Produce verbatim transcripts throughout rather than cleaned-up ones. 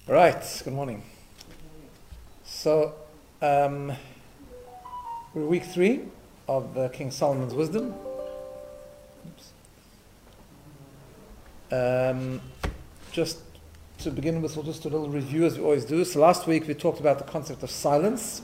All right, good morning. So, um, we're week three of uh, King Solomon's wisdom. Um, just to begin with, we'll just do a little review as we always do. So last week we talked about the concept of silence.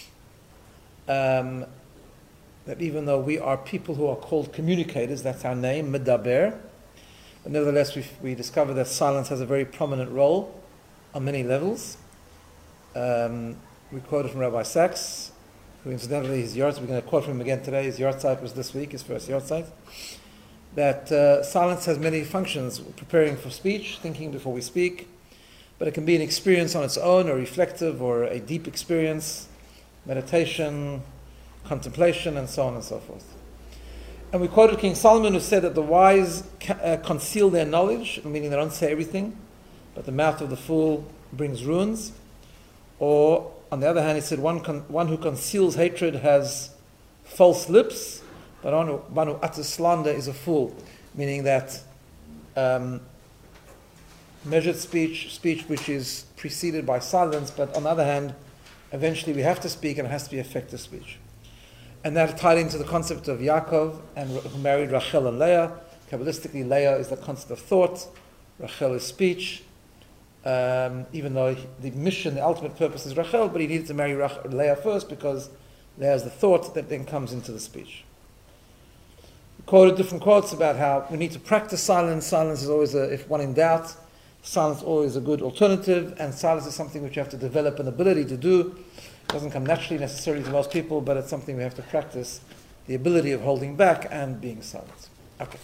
Um, that even though we are people who are called communicators, that's our name, Medaber, but nevertheless we we discovered that silence has a very prominent role on many levels. Um, we quoted from Rabbi Sachs, who incidentally his yard, we're going to quote from him again today, his yahrzeit was this week, his first yahrzeit, that uh, silence has many functions, preparing for speech, thinking before we speak, but it can be an experience on its own, or reflective, or a deep experience, meditation, contemplation, and so on and so forth. And we quoted King Solomon, who said that the wise ca- uh, conceal their knowledge, meaning they don't say everything, but the mouth of the fool brings ruins. Or, on the other hand, he said, one con- one who conceals hatred has false lips, but one who, one who utters slander is a fool, meaning that um, measured speech, speech which is preceded by silence, but on the other hand, eventually we have to speak and it has to be effective speech. And that tied into the concept of Yaakov, and who married Rachel and Leah. Kabbalistically, Leah is the concept of thought, Rachel is speech. Um, even though he, the mission, the ultimate purpose is Rachel, but he needed to marry Rach- Leah first because Leah is the thought that then comes into the speech. We quoted different quotes about how we need to practice silence. Silence is always, a, if one in doubt, silence is always a good alternative, and silence is something which you have to develop an ability to do. It doesn't come naturally necessarily to most people, but it's something we have to practice, the ability of holding back and being silent. Okay.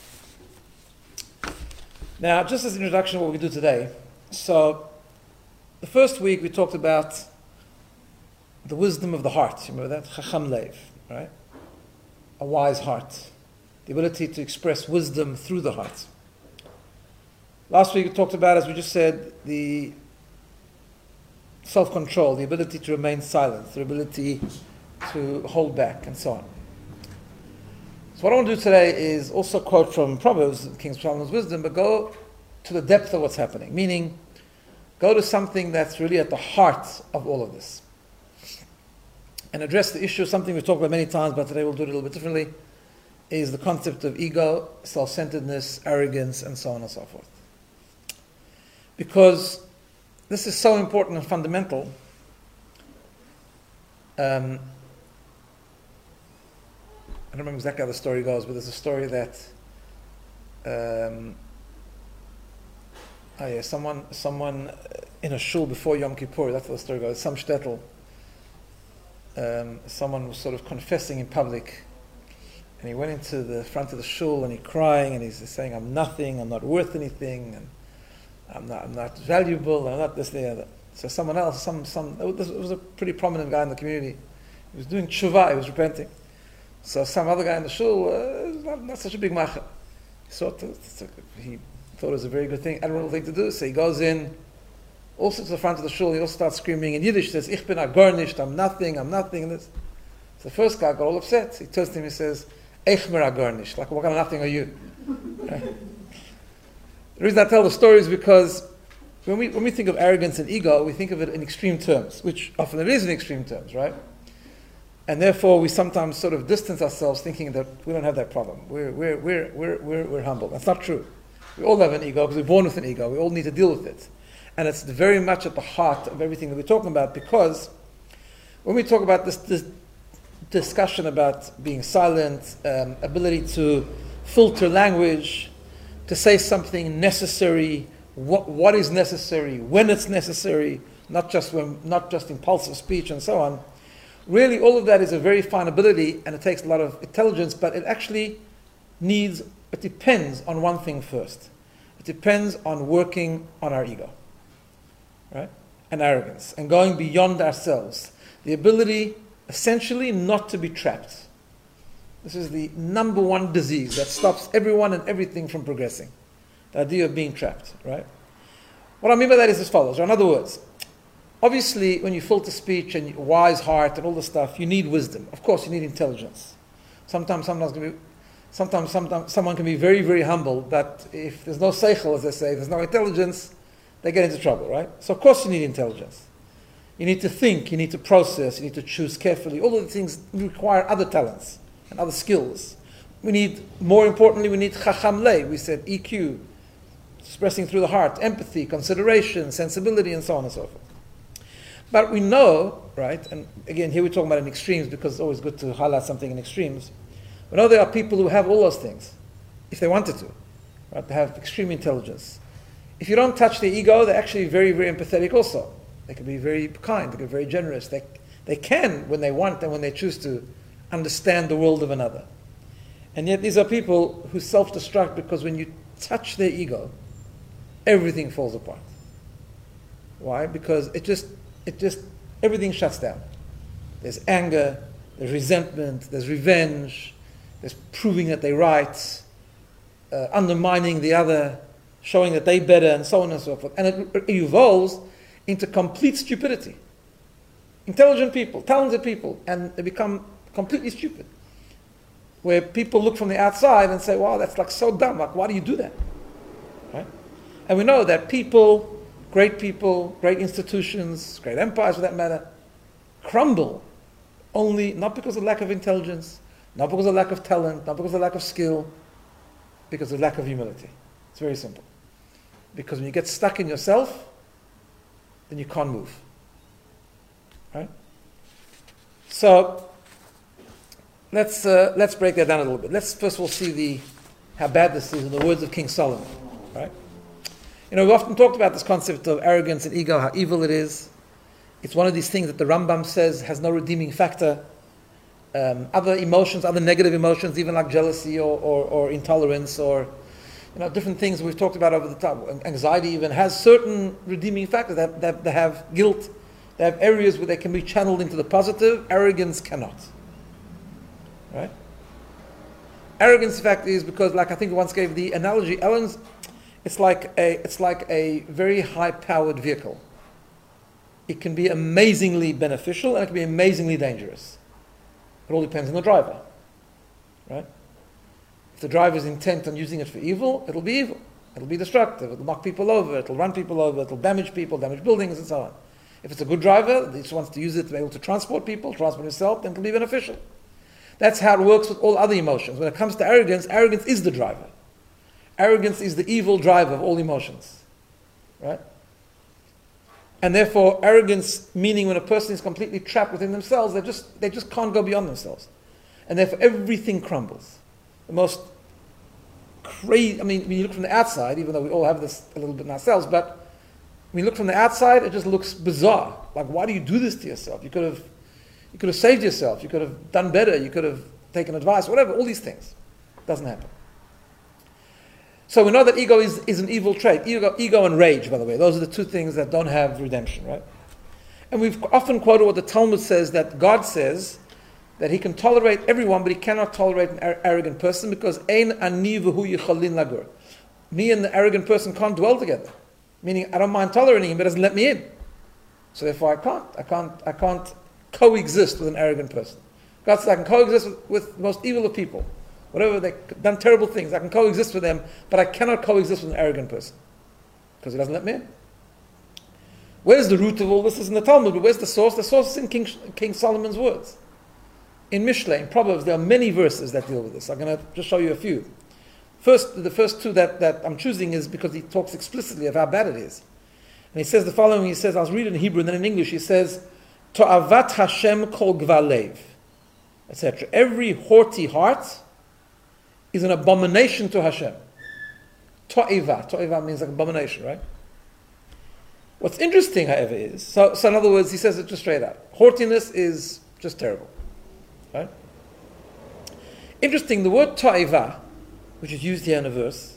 Now, just as an introduction to what we do today, so, the first week we talked about the wisdom of the heart. You remember that? Chacham Lev, right? A wise heart. The ability to express wisdom through the heart. Last week we talked about, as we just said, the self-control, the ability to remain silent, the ability to hold back, and so on. So what I want to do today is also quote from Proverbs, King Solomon's wisdom, but go to the depth of what's happening, meaning go to something that's really at the heart of all of this and address the issue, something we've talked about many times, but today we'll do it a little bit differently, is the concept of ego, self-centeredness, arrogance, and so on and so forth. Because this is so important and fundamental. Um, I don't remember exactly how the story goes, but there's a story that um, Oh yeah, someone, someone in a shul before Yom Kippur, that's what the story goes, some shtetl, um, someone was sort of confessing in public, and he went into the front of the shul and he's crying and he's saying, I'm nothing, I'm not worth anything, and I'm not, I'm not valuable, I'm not this, the other. So someone else, some, some, it was a pretty prominent guy in the community, he was doing tshuva, he was repenting. So some other guy in the shul, uh, not, not such a big macha. So he thought it was a very good thing, admirable thing to do. So he goes in, also to the front of the shul, he also starts screaming in Yiddish, says, Ich bin a garnished, I'm nothing, I'm nothing. And this. So the first guy got all upset. He turns to him and says, Ich mir a garnished, like what kind of nothing are you? Right? The reason I tell the story is because when we when we think of arrogance and ego, we think of it in extreme terms, which often it is in extreme terms, right? And therefore we sometimes sort of distance ourselves thinking that we don't have that problem. We're we're we're we're we're, we're humble. That's not true. We all have an ego because we're born with an ego. We all need to deal with it. And it's very much at the heart of everything that we're talking about, because when we talk about this, this discussion about being silent, um, ability to filter language, to say something necessary, what, what is necessary, when it's necessary, not just when, not just impulsive speech and so on, really all of that is a very fine ability and it takes a lot of intelligence, but it actually needs It depends on one thing first. It depends on working on our ego, right? And arrogance, and going beyond ourselves. The ability, essentially, not to be trapped. This is the number one disease that stops everyone and everything from progressing. The idea of being trapped, right? What I mean by that is as follows. Or in other words, obviously, when you filter speech and wise heart and all the stuff, you need wisdom. Of course, you need intelligence. Sometimes, sometimes it's going to be Sometimes, sometimes someone can be very, very humble, but if there's no seichel, as they say, there's no intelligence, they get into trouble, right? So of course you need intelligence. You need to think, you need to process, you need to choose carefully. All of the things require other talents and other skills. We need, more importantly, we need chacham lei. We said E Q, expressing through the heart, empathy, consideration, sensibility, and so on and so forth. But we know, right, and again, here we're talking about in extremes because it's always good to highlight something in extremes. We know there are people who have all those things, if they wanted to, right? They have extreme intelligence. If you don't touch their ego, they're actually very, very empathetic also. They can be very kind, they can be very generous. They, they can, when they want and when they choose to, understand the world of another. And yet these are people who self-destruct because when you touch their ego, everything falls apart. Why? Because it just, it just, everything shuts down. There's anger, there's resentment, there's revenge, there's proving that they're right, uh, undermining the other, showing that they're better, and so on and so forth. And it, it evolves into complete stupidity. Intelligent people, talented people, and they become completely stupid. Where people look from the outside and say, wow, that's like so dumb, like why do you do that? Right? And we know that people, great people, great institutions, great empires for that matter, crumble only not because of lack of intelligence, not because of lack of talent, not because of lack of skill, because of lack of humility. It's very simple. Because when you get stuck in yourself, then you can't move. Right? So let's uh, let's break that down a little bit. Let's first of all see the how bad this is in the words of King Solomon. Right? You know, we've often talked about this concept of arrogance and ego, how evil it is. It's one of these things that the Rambam says has no redeeming factor. Um, other emotions, other negative emotions, even like jealousy or, or, or intolerance or you know different things we've talked about over the time. Anxiety even has certain redeeming factors that, that they have guilt. They have areas where they can be channeled into the positive. Arrogance cannot. Right? Arrogance, in fact, is because, like I think I once gave the analogy, Ellen's, it's like a it's like a very high-powered vehicle. It can be amazingly beneficial and it can be amazingly dangerous. It all depends on the driver. Right? If the driver is intent on using it for evil, it'll be evil. It'll be destructive. It'll knock people over. It'll run people over. It'll damage people, damage buildings, and so on. If it's a good driver, he just wants to use it to be able to transport people, transport himself, then it'll be beneficial. That's how it works with all other emotions. When it comes to arrogance, arrogance is the driver. Arrogance is the evil driver of all emotions. Right? And therefore, arrogance, meaning when a person is completely trapped within themselves, they just they just can't go beyond themselves. And therefore, everything crumbles. The most crazy, I mean, when you look from the outside, even though we all have this a little bit in ourselves, but when you look from the outside, it just looks bizarre. Like, why do you do this to yourself? You could have, you could have saved yourself. You could have done better. You could have taken advice, whatever, all these things. It doesn't happen. So we know that ego is, is an evil trait. Ego, ego and rage, by the way. Those are the two things that don't have redemption, right? And we've often quoted what the Talmud says, that God says that he can tolerate everyone, but he cannot tolerate an ar- arrogant person because ein ani v'hu yichalin lagur. Me and the arrogant person can't dwell together. Meaning, I don't mind tolerating him, but he doesn't let me in. So therefore I can't. I can't, I can't coexist with an arrogant person. God says I can coexist with, with the most evil of people. Whatever, they've done terrible things. I can coexist with them, but I cannot coexist with an arrogant person. Because he doesn't let me in. Where's the root of all this? Is in the Talmud, but where's the source? The source is in King, King Solomon's words. In Mishlei, in Proverbs, there are many verses that deal with this. I'm going to just show you a few. First, the first two that, that I'm choosing is because he talks explicitly of how bad it is. And he says the following, he says, I'll read it in Hebrew and then in English, he says, To'avat Hashem kol gvalev, et cetera. Every haughty heart is an abomination to Hashem. To'iva. To'iva means like abomination, right? What's interesting, however, is, so, so in other words, he says it just straight out. Haughtiness is just terrible. Right? Interesting, the word to'iva, which is used here in a verse,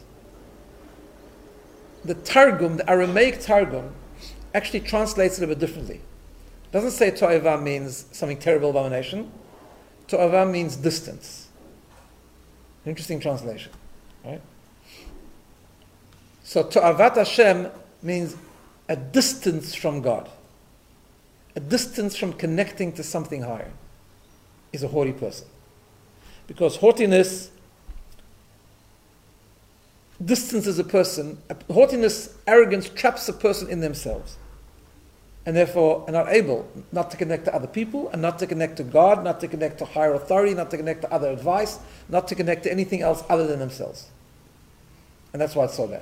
the Targum, the Aramaic Targum, actually translates it a bit differently. It doesn't say to'iva means something terrible, abomination. To'iva means distance. Interesting translation, right? So to'avat Hashem means a distance from God, a distance from connecting to something higher, is a haughty person. Because haughtiness distances a person, haughtiness, arrogance traps a person in themselves. And therefore are not able not to connect to other people, and not to connect to God, not to connect to higher authority, not to connect to other advice, not to connect to anything else other than themselves. And that's why it's so bad.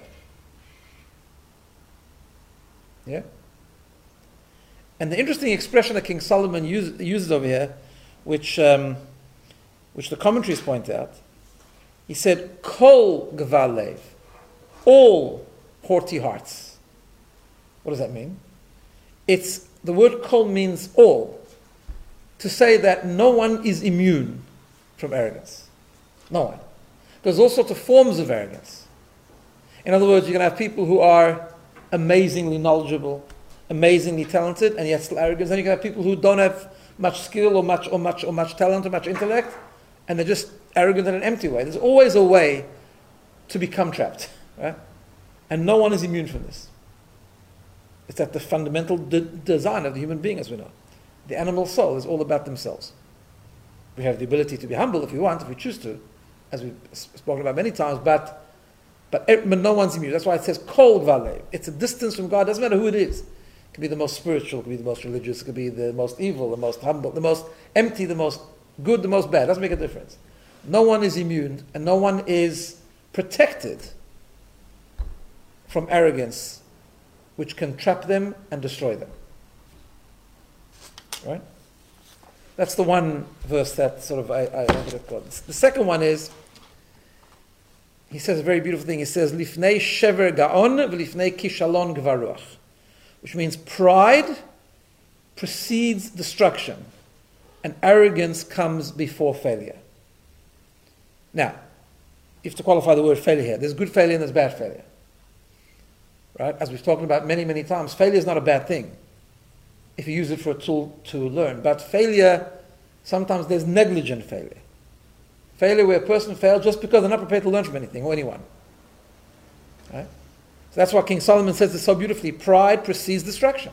Yeah? And the interesting expression that King Solomon use, uses over here, which, um, which the commentaries point out, he said, Kol gval lev, all haughty hearts. What does that mean? It's, the word kol means all. To say that no one is immune from arrogance. No one. There's all sorts of forms of arrogance. In other words, you're going to have people who are amazingly knowledgeable, amazingly talented, and yet still arrogant. Then you're going to have people who don't have much skill or much or much or much talent or much intellect, and they're just arrogant in an empty way. There's always a way to become trapped, right? And no one is immune from this. It's at the fundamental de- design of the human being, as we know. The animal soul is all about themselves. We have the ability to be humble if we want, if we choose to, as we've spoken about many times, but but, but no one's immune. That's why it says kol gval lev. It's a distance from God. It doesn't matter who it is. It could be the most spiritual, it could be the most religious, it could be the most evil, the most humble, the most empty, the most good, the most bad. It doesn't make a difference. No one is immune, and no one is protected from arrogance, which can trap them and destroy them. Right? That's the one verse that sort of I, I wanted to quote. The second one is, he says a very beautiful thing. He says, Lifnei shever gaon v'lifnei kishalon gvaruach, which means pride precedes destruction, and arrogance comes before failure. Now, you have to qualify the word failure here. There's good failure and there's bad failure. Right? As we've talked about many, many times, failure is not a bad thing if you use it for a tool to learn. But failure, sometimes there's negligent failure. Failure where a person fails just because they're not prepared to learn from anything or anyone. Right? So that's why King Solomon says it so beautifully. Pride precedes destruction.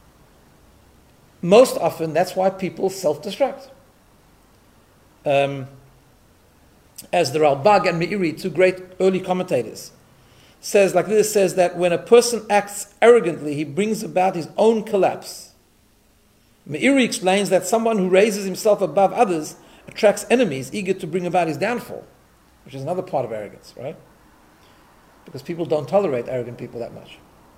Most often, that's why people self-destruct. Um, as the Ralbag and Meiri, two great early commentators, says like this, says that when a person acts arrogantly, he brings about his own collapse. Meiri explains that someone who raises himself above others attracts enemies eager to bring about his downfall, which is another part of arrogance, right? Because people don't tolerate arrogant people that much.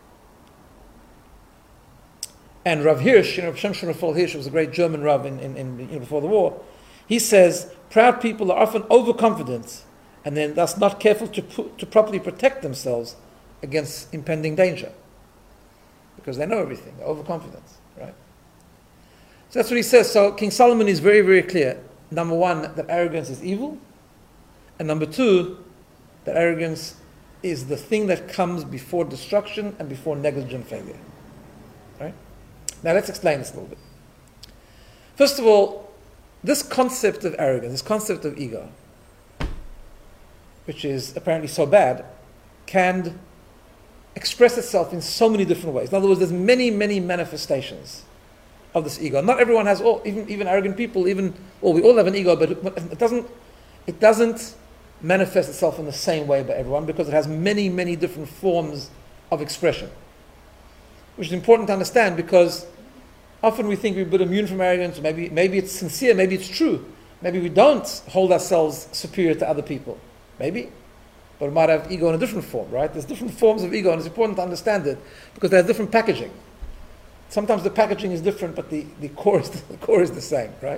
And Rav Hirsch, you know, Shem Shonafol Hirsch was a great German Rav in, in, in, you know, before the war. He says, proud people are often overconfident and then thus not careful to, put, to properly protect themselves against impending danger. Because they know everything, they're overconfident, right? So that's what he says. So King Solomon is very, very clear. Number one, that arrogance is evil. And number two, that arrogance is the thing that comes before destruction and before negligent failure. Right? Now let's explain this a little bit. First of all, this concept of arrogance, this concept of ego, which is apparently so bad, can express itself in so many different ways. In other words, there's many, many manifestations of this ego. Not everyone has all, even even arrogant people, even, well, we all have an ego, but it doesn't, it doesn't manifest itself in the same way by everyone because it has many, many different forms of expression. Which is important to understand because often we think we're a bit immune from arrogance, maybe, maybe it's sincere, maybe it's true. Maybe we don't hold ourselves superior to other people. Maybe. But we might have ego in a different form, right? There's different forms of ego and it's important to understand it because there's different packaging. Sometimes the packaging is different, but the, the core is the core is the same, right?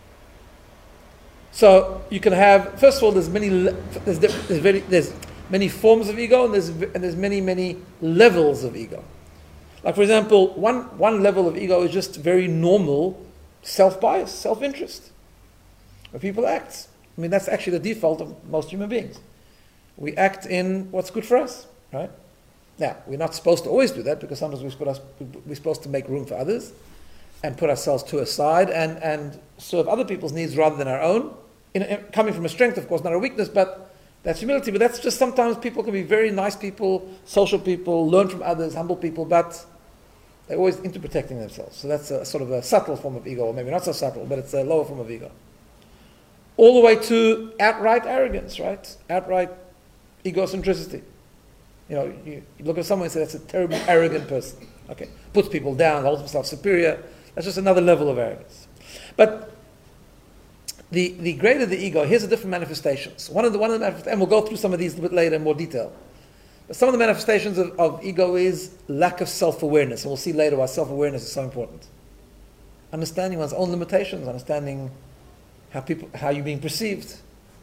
So you can have, first of all, there's many there's there's, very, there's many forms of ego, and there's and there's many many levels of ego. Like for example, one one level of ego is just very normal self-bias, self-interest, where people act. I mean, that's actually the default of most human beings. We act in what's good for us, right? Now, we're not supposed to always do that because sometimes we're supposed, we're supposed to make room for others and put ourselves to a side and, and serve other people's needs rather than our own. In, in, coming from a strength, of course, not a weakness, but that's humility. But that's just sometimes people can be very nice people, social people, learn from others, humble people, but they're always into protecting themselves. So that's a sort of a subtle form of ego, or maybe not so subtle, but it's a lower form of ego. All the way to outright arrogance, right? Outright egocentricity. You know, you, you look at someone and say, that's a terribly arrogant person. Okay, puts people down, holds himself superior. That's just another level of arrogance. But the, the greater the ego, here's the different manifestations. One of the, one of the manifestations, and we'll go through some of these a bit later in more detail. But some of the manifestations of, of ego is lack of self-awareness. And we'll see later why self-awareness is so important. Understanding one's own limitations, understanding how people, how you're being perceived.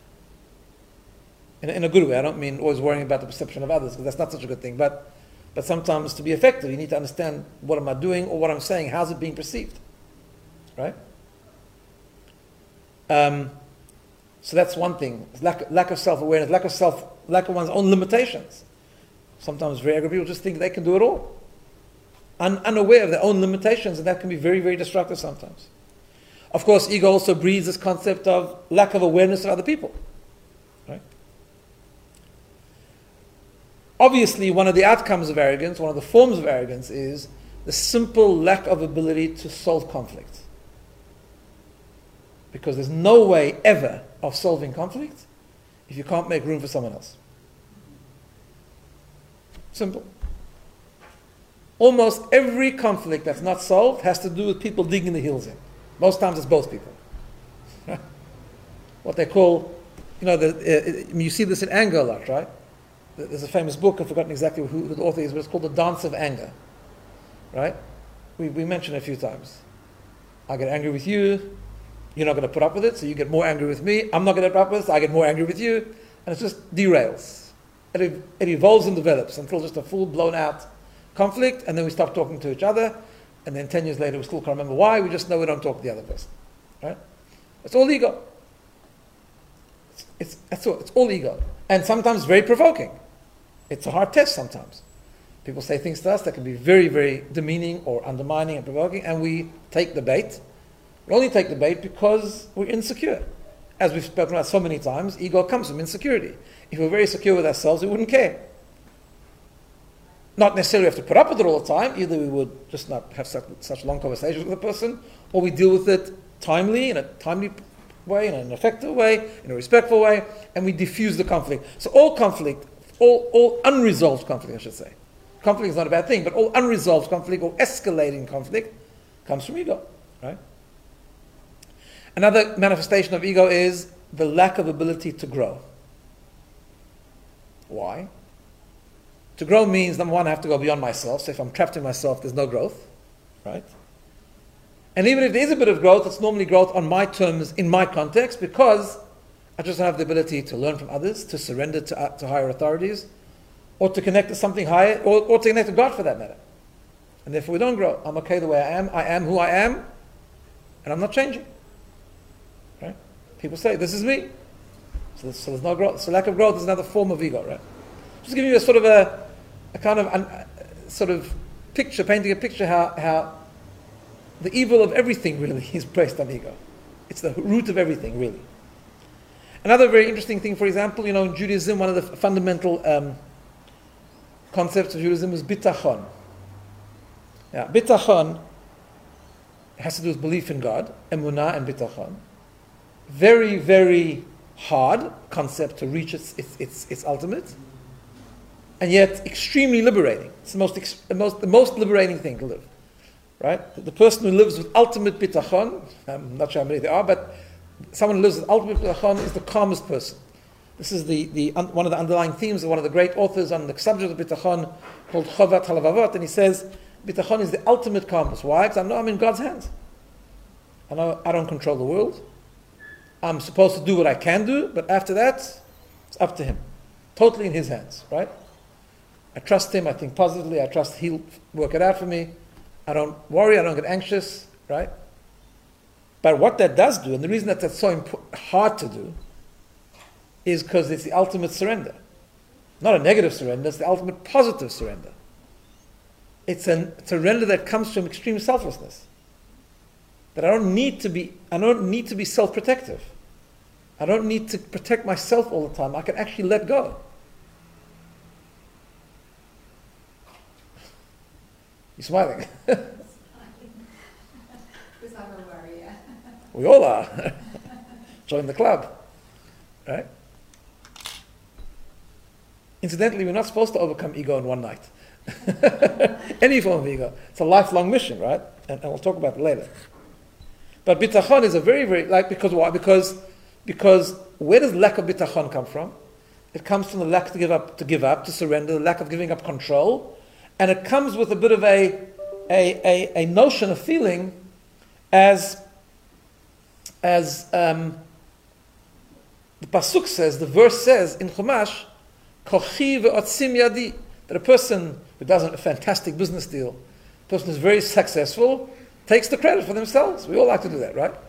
In, in a good way. I don't mean always worrying about the perception of others, because that's not such a good thing. But, but sometimes to be effective, you need to understand, what am I doing or what I'm saying? How's it being perceived? Right? Um, so that's one thing. Lack, lack of self-awareness, lack of self, lack of one's own limitations. Sometimes very arrogant people just think they can do it all. Un, unaware of their own limitations, and that can be very, very destructive sometimes. Of course, ego also breeds this concept of lack of awareness of other people. Right? Obviously, one of the outcomes of arrogance, one of the forms of arrogance, is the simple lack of ability to solve conflict. Because there's no way ever of solving conflict if you can't make room for someone else. Simple. Almost every conflict that's not solved has to do with people digging the heels in. Most times it's both people. What they call, you know, the, uh, you see this in anger a lot, right? There's a famous book, I've forgotten exactly who the author is, but it's called The Dance of Anger. Right? We, we mentioned it a few times. I get angry with you, you're not going to put up with it, so you get more angry with me. I'm not going to put up with it, so I get more angry with you. And it just derails. It, it evolves and develops until just a full blown out conflict, and then we stop talking to each other, and then ten years later we still can't remember why, we just know we don't talk to the other person. Right? It's all ego. It's, it's, that's all, it's all ego. And sometimes very provoking. It's a hard test sometimes. People say things to us that can be very, very demeaning or undermining and provoking, and we take the bait. We only take the bait because we're insecure. As we've spoken about so many times, ego comes from insecurity. If we're very secure with ourselves, we wouldn't care. Not necessarily have to put up with it all the time. Either we would just not have such, such long conversations with a person, or we deal with it timely, in a timely way, in an effective way, in a respectful way, and we diffuse the conflict. So all conflict, all, all unresolved conflict, I should say. Conflict is not a bad thing, but all unresolved conflict or escalating conflict comes from ego, right? Another manifestation of ego is the lack of ability to grow. Why? To grow means, number one, I have to go beyond myself. So if I'm trapped in myself, there's no growth, right? And even if there is a bit of growth, it's normally growth on my terms, in my context, because I just don't have the ability to learn from others, to surrender to, uh, to higher authorities, or to connect to something higher, or, or to connect to God for that matter. And therefore we don't grow. I'm okay the way I am. I am who I am, and I'm not changing. Right? People say, this is me. So, so there's no growth. So lack of growth is another form of ego, right? Just giving you a sort of a, a kind of uh, sort of picture, painting a picture how, how the evil of everything really is based on ego. It's the root of everything, really. Another very interesting thing, for example, you know, in Judaism, one of the fundamental um, concepts of Judaism is bitachon. Yeah, bitachon has to do with belief in God, emunah and bitachon. Very, very hard concept to reach its, its, its, its ultimate, and yet extremely liberating. It's the most, the most, the most liberating thing to live, right? The person who lives with ultimate bitachon, I'm not sure how many there are, but someone who lives with ultimate bitachon is the calmest person. This is the, the one of the underlying themes of one of the great authors on the subject of bitachon called Chovat Halavavot, and he says, bitachon is the ultimate calmness. Why? Because I know I'm in God's hands. I know I don't control the world. I'm supposed to do what I can do, but after that, it's up to Him. Totally in His hands, right? I trust Him, I think positively, I trust He'll work it out for me. I don't worry, I don't get anxious, right? But what that does do, and the reason that that's so imp- hard to do, is because it's the ultimate surrender. Not a negative surrender, it's the ultimate positive surrender. It's a surrender that comes from extreme selflessness. That I don't need to be, I don't need to be self-protective. I don't need to protect myself all the time. I can actually let go. You're smiling. Because I'm a warrior. We all are. Join the club. Right? Incidentally, we're not supposed to overcome ego in one night. Any form of ego. It's a lifelong mission, right? And, and we'll talk about it later. But bitachon is a very, very, like, because why? Because, because where does lack of bitachon come from? It comes from the lack to give up, to give up, to surrender, the lack of giving up control. And it comes with a bit of a, a, a, a notion, a feeling, as, as um, the Pasuk says, the verse says in Chumash, Kochi ve'otzim yadi, that a person who does a fantastic business deal, a person who's very successful, takes the credit for themselves. We all like to do that, right?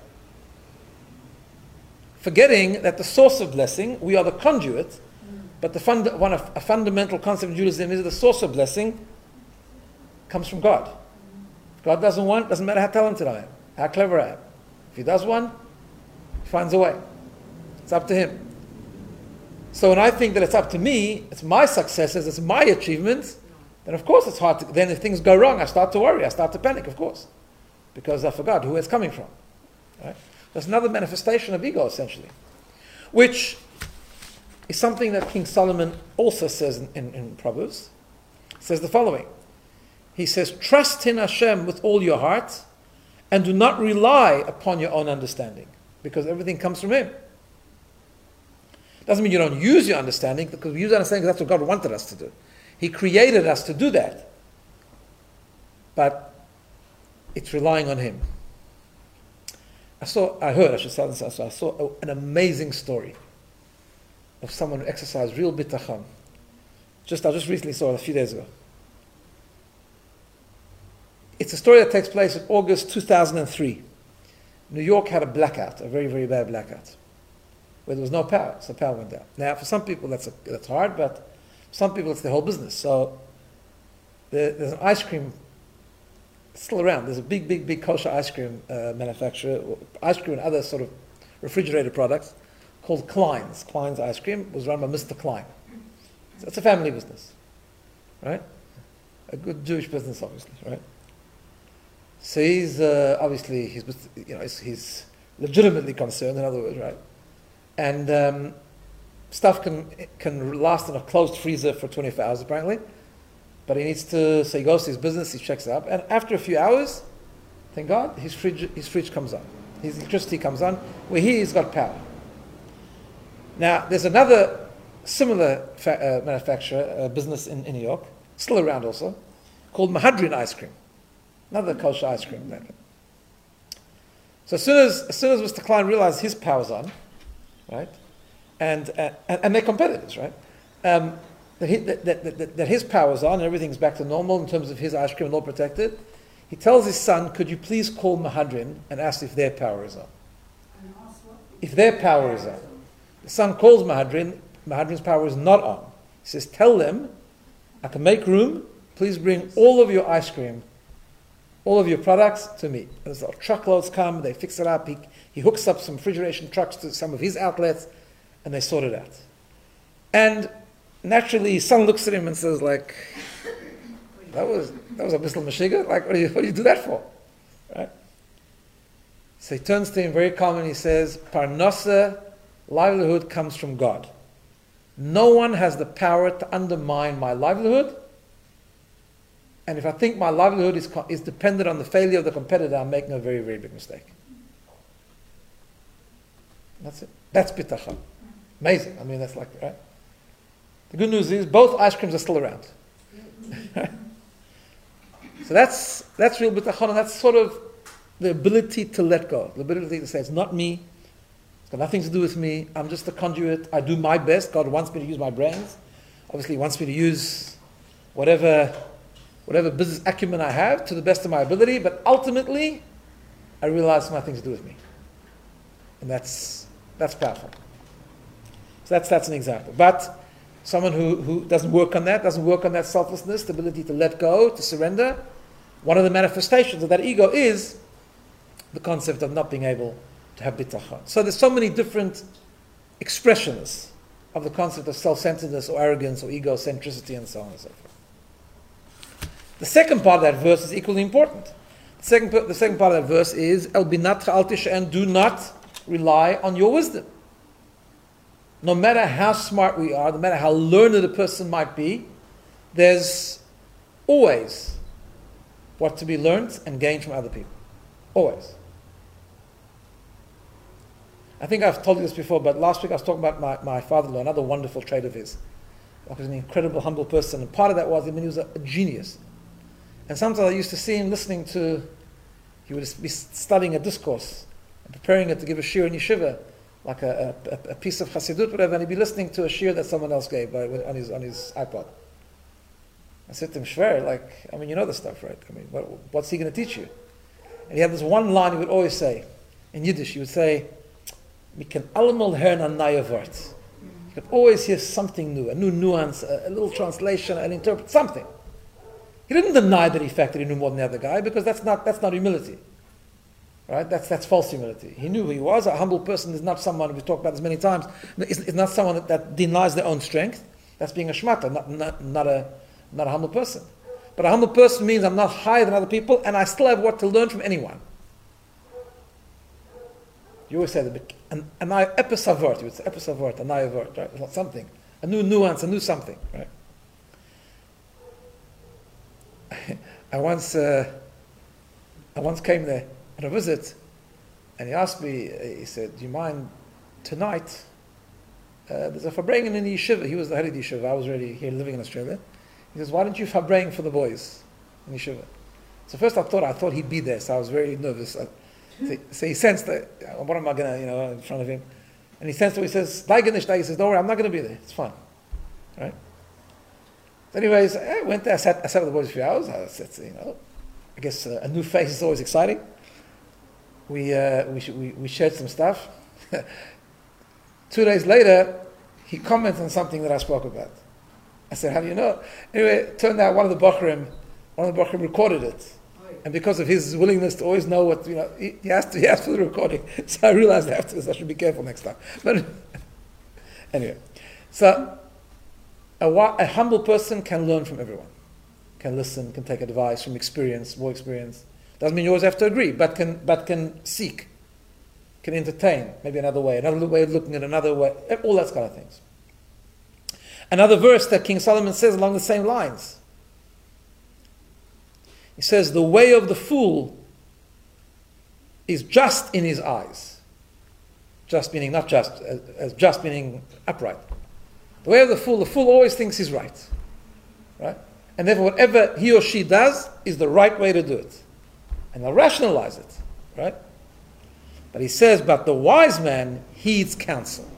Forgetting that the source of blessing, we are the conduit, but the fund, one of, a fundamental concept in Judaism is that the source of blessing comes from God. If God doesn't want, doesn't matter how talented I am, how clever I am. If He does one, He finds a way. It's up to Him. So when I think that it's up to me, it's my successes, it's my achievements, then of course it's hard to, then if things go wrong, I start to worry, I start to panic, of course. Because I forgot who it's coming from. Right? That's another manifestation of ego, essentially. Which is something that King Solomon also says in, in, in Proverbs. He says the following. He says, trust in Hashem with all your heart and do not rely upon your own understanding, because everything comes from Him. Doesn't mean you don't use your understanding, because we use understanding because that's what God wanted us to do. He created us to do that. But it's relying on Him. I saw, I heard, I should say, I saw, I saw an amazing story of someone who exercised real bitachon. Just, I just recently saw it a few days ago. It's a story that takes place in August two thousand three. New York had a blackout, a very, very bad blackout, where there was no power, so power went down. Now, for some people that's a, that's hard, but for some people it's their whole business. So there, there's an ice cream still around. There's a big, big, big kosher ice cream uh, manufacturer, ice cream and other sort of refrigerated products, called Klein's. Klein's ice cream was run by Mister Klein. So it's a family business, right? A good Jewish business, obviously, right? So he's uh, obviously he's you know he's, he's legitimately concerned. In other words, right? And um, stuff can can last in a closed freezer for twenty-four hours apparently. But he needs to, so he goes to his business, he checks it up, and after a few hours, thank God, his fridge, his fridge comes on. His electricity comes on, where he has got power. Now, there's another similar fa- uh, manufacturer, uh, business in, in New York, still around also, called Mahadrin Ice Cream. Another kosher ice cream brand. So as soon as, as soon as Mister Klein realized his power's on, right, and, uh, and, and they're competitors, right, um, That, he, that, that, that, that his power's on and everything's back to normal in terms of his ice cream and all protected, he tells his son, could you please call Mahadrin and ask if their power is on? If their power is on. The son calls Mahadrin, Mahadrin's power is not on. He says, tell them, I can make room, please bring all of your ice cream, all of your products to me. And so truckloads come, they fix it up, he, he hooks up some refrigeration trucks to some of his outlets, and they sort it out. And naturally, his son looks at him and says, like, that was that was a Bissl Meshiga? Like, what do, you, what do you do that for? Right? So he turns to him very calm and he says, Parnasa, livelihood comes from God. No one has the power to undermine my livelihood. And if I think my livelihood is, is dependent on the failure of the competitor, I'm making a very, very big mistake. That's it. That's bitachon. Amazing. I mean, that's like, right? The good news is both ice creams are still around. So that's that's real bitachon, and that's sort of the ability to let go, the ability to say, it's not me, it's got nothing to do with me, I'm just a conduit, I do my best, God wants me to use my brains, obviously He wants me to use whatever whatever business acumen I have to the best of my ability, but ultimately, I realize it's nothing to do with me. And that's that's powerful. So that's that's an example. But someone who, who doesn't work on that, doesn't work on that selflessness, the ability to let go, to surrender, one of the manifestations of that ego is the concept of not being able to have bitachon. So there's so many different expressions of the concept of self-centeredness or arrogance or egocentricity and so on and so forth. The second part of that verse is equally important. The second, the second part of that verse is El binatcha al tish'en, do not rely on your wisdom. no matter how smart we are, no matter how learned a person might be, there's always what to be learned and gained from other people. Always. I think I've told you this before, but last week I was talking about my, my father-in-law, another wonderful trait of his. He was an incredible, humble person, and part of that was, I mean, he was a, a genius. And sometimes I used to see him listening to, he would be studying a discourse, and preparing it to give a shiur in yeshiva, like a, a, a piece of Hasidut, whatever, and he'd be listening to a shiur that someone else gave by, on his on his iPod. I said to him, Shver, like, I mean, you know the stuff, right? I mean, what, what's he going to teach you? And he had this one line he would always say, in Yiddish, he would say, we can allemaal hören an neue Wort. You can always hear something new, a new nuance, a, a little translation, an interpret, something. He didn't deny that he fact that he knew more than the other guy, because that's not that's not humility. Right? That's that's false humility. He knew who he was. A humble person is not someone, we've talked about this many times, it's, it's not someone that, that denies their own strength. That's being a shmata, not, not, not, a, not a humble person. But a humble person means I'm not higher than other people, and I still have what to learn from anyone. You always say that, an episavort, you would say episavort, a nayavort, right? Something, a new nuance, a new something, right? I once, uh, I once came there on a visit, and he asked me, he said, do you mind tonight, uh, there's a farbrengen in the yeshiva. He was the head of the yeshiva, I was already here living in Australia. He says, why don't you farbrengen for the boys in yeshiva? So first I thought, I thought he'd be there, so I was very nervous. I, so, so he sensed that, what am I going to, you know, in front of him? And he sensed that, he says, he says, don't worry, I'm not going to be there, it's fine. Right? So anyways, I went there, I sat, I sat with the boys a few hours, I said, you know, I guess uh, a new face is always exciting. We, uh, we, we, we shared some stuff. Two days later, he commented on something that I spoke about. I said, how do you know? Anyway, it turned out one of the Bochrim, one of the Bochrim recorded it. And because of his willingness to always know what, you know, he, he, asked, he asked for the recording. So I realized afterwards I should be careful next time. But anyway, so a, a humble person can learn from everyone. Can listen, can take advice from experience, more experience. Doesn't mean you always have to agree, but can but can seek, can entertain, maybe another way, another way of looking at another way, all that kind of things. Another verse that King Solomon says along the same lines. He says, the way of the fool is just in his eyes. Just meaning, not just, as, as just meaning upright. The way of the fool, the fool always thinks he's right. Right? And therefore whatever he or she does is the right way to do it. And they'll rationalize it. Right? But he says, but the wise man heeds counsel.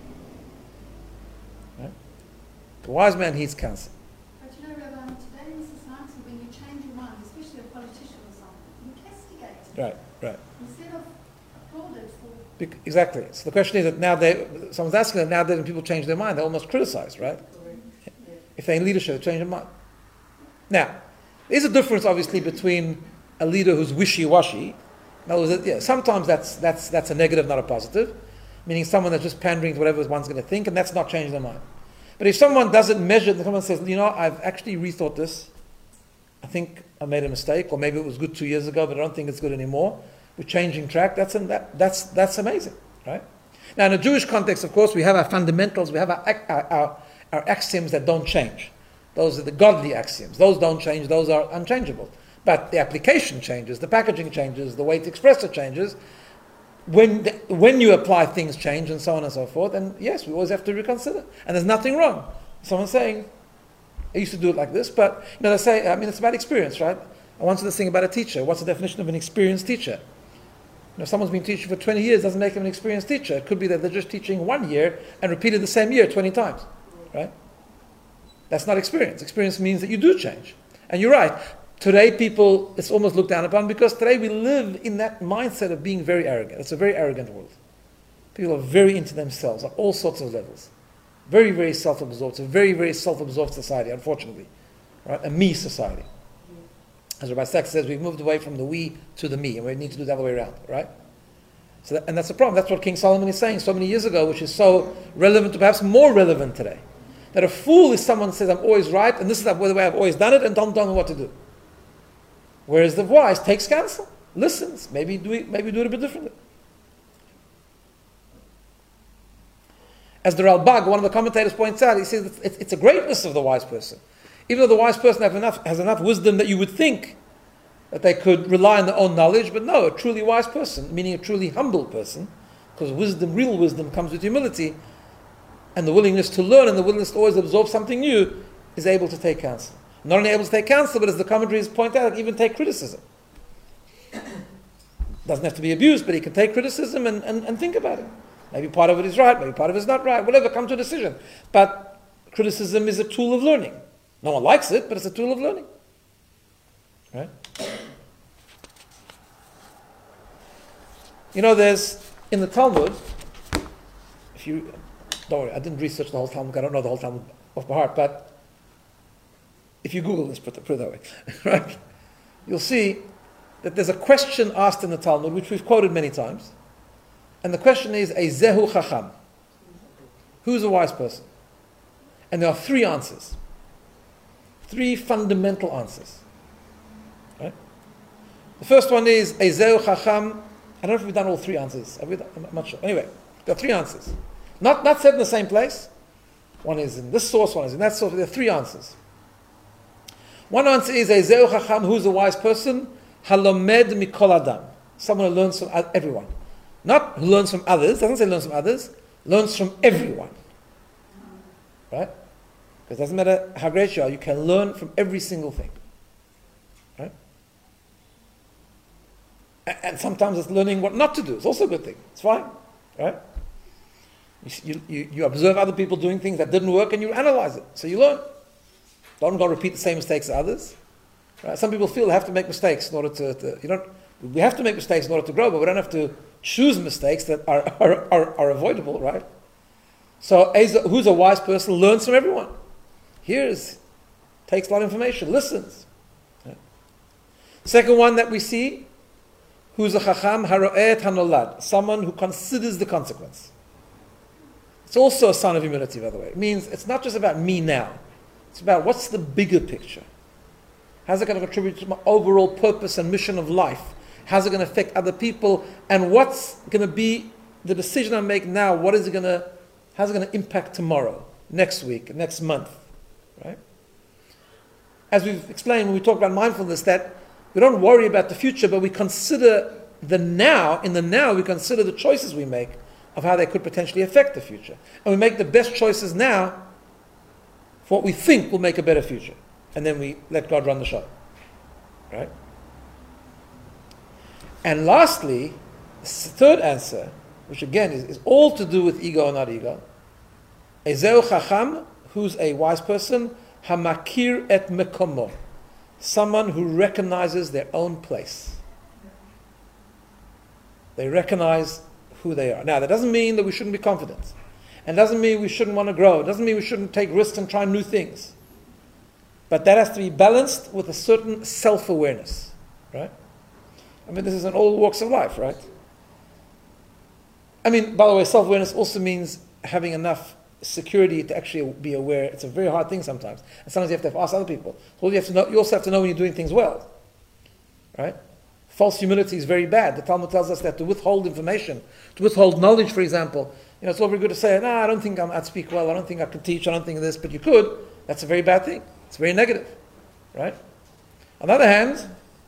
Right? The wise man heeds counsel. But you know, Rabbi, today in society, when you change your mind, especially a politician or something, you castigate. Right, right. Instead of applauded for... Be- exactly. So the question is that now they, someone's asking that now that when people change their mind, they're almost criticized, right? Yeah. If they're in leadership, they change their mind. Now, there's a difference, obviously, between a leader who's wishy-washy. In other words, yeah, sometimes that's that's that's a negative, not a positive. Meaning someone that's just pandering to whatever one's going to think, and that's not changing their mind. But if someone doesn't measure, and someone says, you know, I've actually rethought this. I think I made a mistake, or maybe it was good two years ago, but I don't think it's good anymore. We're changing track. That's that, that's that's amazing, right? Now, in a Jewish context, of course, we have our fundamentals, we have our our, our, our axioms that don't change. Those are the godly axioms. Those don't change. Those are unchangeable. But the application changes, the packaging changes, the way to express it changes. When the, when you apply, things change, and so on and so forth. And yes, we always have to reconsider. And there's nothing wrong. Someone saying, I used to do it like this, but you know, they say, I mean, it's about experience, right? I wanted to think about a teacher. What's the definition of an experienced teacher? You know, someone's been teaching for twenty years doesn't make them an experienced teacher. It could be that they're just teaching one year and repeated the same year twenty times, right? That's not experience. Experience means that you do change. And you're right. Today people, it's almost looked down upon because today we live in that mindset of being very arrogant. It's a very arrogant world. People are very into themselves at all sorts of levels. Very, very self-absorbed. It's a very, very self-absorbed society, unfortunately. Right? A me society. As Rabbi Sachs says, we've moved away from the we to the me, and we need to do the other way around, right? So that, and that's the problem. That's what King Solomon is saying so many years ago, which is so relevant, perhaps more relevant today. That a fool is someone who says, I'm always right, and this is the way I've always done it, and don't tell me what to do. Whereas the wise takes counsel, listens, maybe do it, maybe do it a bit differently. As the Ralbag, one of the commentators points out, he says it's, it's a greatness of the wise person. Even though the wise person have enough, has enough wisdom that you would think that they could rely on their own knowledge, but no, a truly wise person, meaning a truly humble person, because wisdom, real wisdom, comes with humility, and the willingness to learn and the willingness to always absorb something new, is able to take counsel. Not only able to take counsel, but as the commentaries point out, even take criticism. Doesn't have to be abused, but he can take criticism and, and, and think about it. Maybe part of it is right, maybe part of it is not right, whatever, come to a decision. But criticism is a tool of learning. No one likes it, but it's a tool of learning. Right? You know, there's, in the Talmud, if you, don't worry, I didn't research the whole Talmud, I don't know the whole Talmud off by heart, but if you Google this, put it, put it that way, right? You'll see that there's a question asked in the Talmud, which we've quoted many times, and the question is, Eizehu Chacham? Who's a wise person? And there are three answers. Three fundamental answers. Right? The first one is, Eizehu Chacham. I don't know if we've done all three answers. Have we done? I'm not sure. Anyway, there are three answers. Not, not said in the same place. One is in this source, one is in that source. There are three answers. One answer is, Eizehu Chacham, who's a wise person? Halomed mikol adam. Someone who learns from everyone. Not who learns from others, doesn't say learns from others, learns from everyone. Right? Because it doesn't matter how great you are, you can learn from every single thing. Right? And sometimes it's learning what not to do. It's also a good thing. It's fine. Right? You, you, you observe other people doing things that didn't work and you analyze it. So you learn. Don't go repeat the same mistakes as others. Right? Some people feel they have to make mistakes in order to, to you know, we have to make mistakes in order to grow, but we don't have to choose mistakes that are, are, are, are avoidable, right? So who's a wise person learns from everyone. Hears, takes a lot of information, listens. Right? Second one that we see, who's a chacham haro'et hanolad, someone who considers the consequence. It's also a sign of humility, by the way. It means it's not just about me now. It's about what's the bigger picture. How's it going to contribute to my overall purpose and mission of life? How's it going to affect other people? And what's going to be the decision I make now? What is it going to, how's it going to impact tomorrow, next week, next month? Right? As we've explained when we talk about mindfulness, that we don't worry about the future, but we consider the now. In the now, we consider the choices we make of how they could potentially affect the future. And we make the best choices now for what we think will make a better future. And then we let God run the show. Right? And lastly, the third answer, which again is, is all to do with ego or not ego, Ezeu Chacham, who's a wise person, Hamakir et Mekomo, someone who recognizes their own place. They recognize who they are. Now, that doesn't mean that we shouldn't be confident. And doesn't mean we shouldn't want to grow. It doesn't mean we shouldn't take risks and try new things. But that has to be balanced with a certain self-awareness. Right? I mean, this is in all walks of life, right? I mean, by the way, self-awareness also means having enough security to actually be aware. It's a very hard thing sometimes. And sometimes you have to ask other people. So you have to know, you also have to know when you're doing things well. Right? False humility is very bad. The Talmud tells us that to withhold information, to withhold knowledge, for example, you know, it's all very good to say, no, I don't think I'm, I'd speak well, I don't think I can teach, I don't think of this, but you could. That's a very bad thing. It's very negative. Right? On the other hand,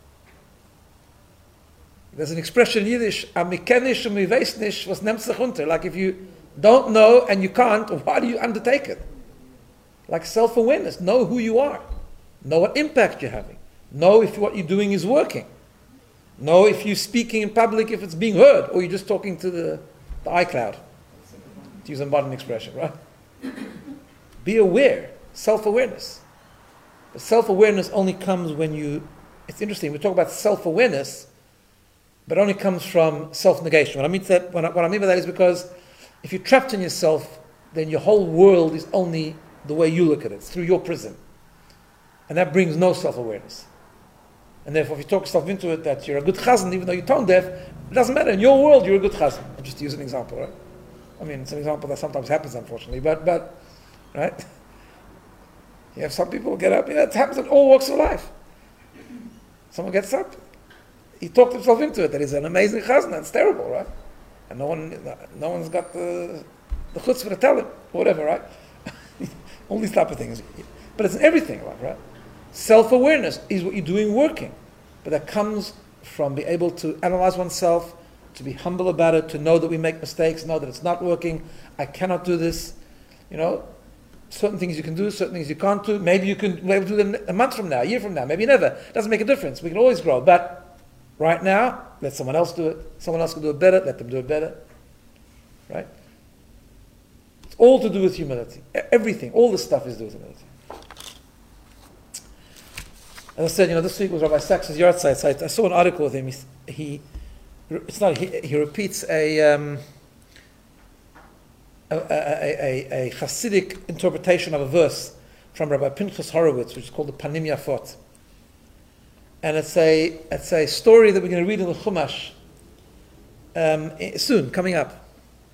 there's an expression in Yiddish, amikenish umiveisnish was nimmt sich unter. Like if you don't know and you can't, why do you undertake it? Like self-awareness. Know who you are. Know what impact you're having. Know if what you're doing is working. Know if you're speaking in public, if it's being heard, or you're just talking to the, the iCloud, to use a modern expression, right? Be aware. Self-awareness. But self-awareness only comes when you, it's interesting, we talk about self-awareness, but it only comes from self-negation. What I mean that, what I, what I mean by that is because if you're trapped in yourself, then your whole world is only the way you look at it. It's through your prism. And that brings no self-awareness. And therefore, if you talk yourself into it that you're a good chazan, even though you're tone deaf, it doesn't matter. In your world, you're a good chazan. Just to use an example, right? I mean, it's an example that sometimes happens, unfortunately. But, but right? You have some people who get up. You know, it happens in all walks of life. Someone gets up. He talked himself into it, that he's an amazing chazan. That's terrible, right? And no one, no one's got the the chutzpah to tell him, whatever, right? All these type of things. But it's in everything, right? Self-awareness is what you're doing working. But that comes from being able to analyze oneself, to be humble about it, to know that we make mistakes, know that it's not working, I cannot do this. You know, certain things you can do, certain things you can't do. Maybe you can maybe do them a month from now, a year from now, maybe never. It doesn't make a difference. We can always grow. But right now, let someone else do it. Someone else can do it better, let them do it better. Right? It's all to do with humility. Everything, all this stuff is to do with humility. As I said, you know, this week was Rabbi Sachs's yard site. So I, I saw an article with him. He, he it's not, he, he repeats a, um, a, a, a, a Hasidic interpretation of a verse from Rabbi Pinchas Horowitz, which is called the Panim Yafot. And it's a, it's a story that we're going to read in the Chumash um, soon, coming up.